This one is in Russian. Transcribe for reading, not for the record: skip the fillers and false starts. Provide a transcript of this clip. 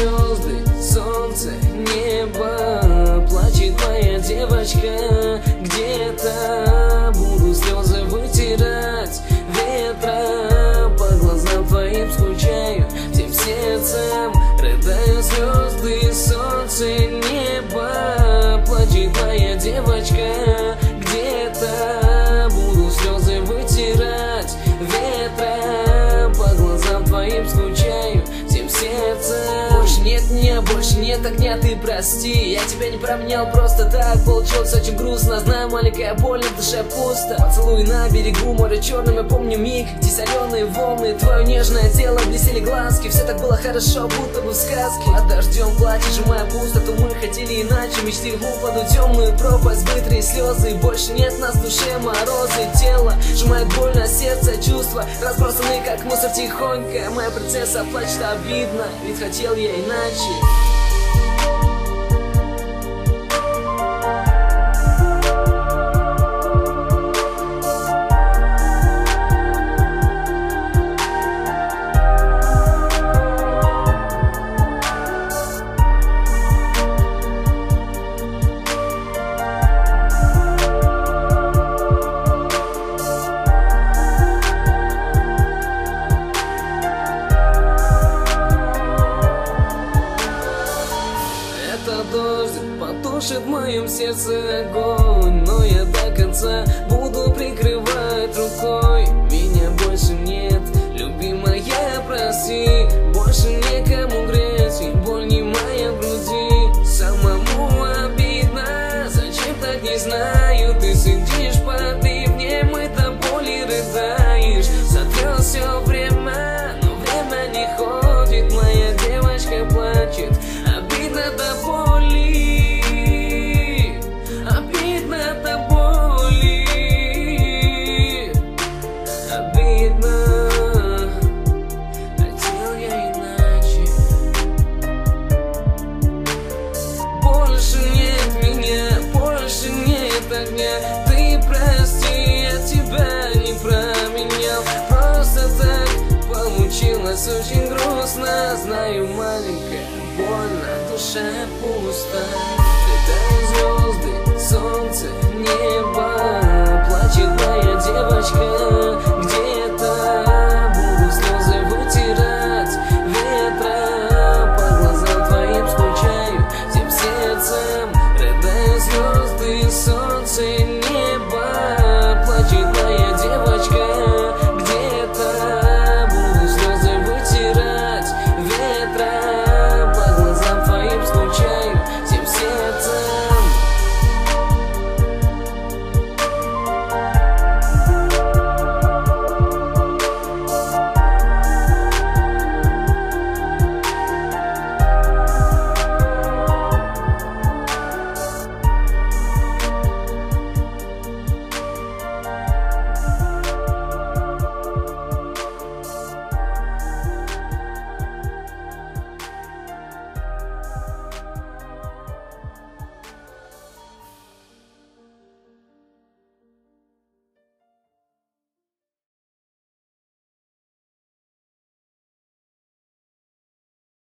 звезды, солнце, небо. Плачет моя девочка, где-то буду слезы вытирать ветра. По глазам твоим скучаю, всем сердцем рыдаю. Звезды, солнце, небо. Плачет моя девочка, где-то буду слезы вытирать ветра. По глазам твоим скучаю, всем сердцем. Больше нет меня, больше нет огня, ты прости. Я тебя не променял просто так, получилось очень грустно. Знаю, маленькая боль, в душе пусто. Поцелуй на берегу моря черным, я помню миг, где соленые волны, твое нежное тело, блестели глазки. Все так было хорошо, будто бы в сказке. Под дождем плачет, сжимая пустоту, мы хотели иначе. Мечты в упаду, темную пропасть, быстрые слезы. Больше нет нас в душе, морозы, тело сжимает больно, сердце, чувства разбросаны как мусор тихонько. Моя принцесса плачет, обидно, ведь хотел я иначе. Дождик потушит в моем сердце огонь, но я до конца буду прикрывать рукой. Меня больше нет, любимая, прости. Больше некому греть, и боль не моя в груди. Самому обидно, зачем так, не знаю. Ты сидишь под ливнем, и до боли рыдаешь. Сотрет все время, но время не ходит. Моя девочка плачет, обидно до боли, обидно до боли, обидно. Хотел я иначе. Больше нет меня, больше нет огня. Ты прости, я тебя не променял. Просто так получилось очень грустно. Знаю, маленькая, больно, душа пуста. Летают звезды, солнце, небо. Плачет моя девочка,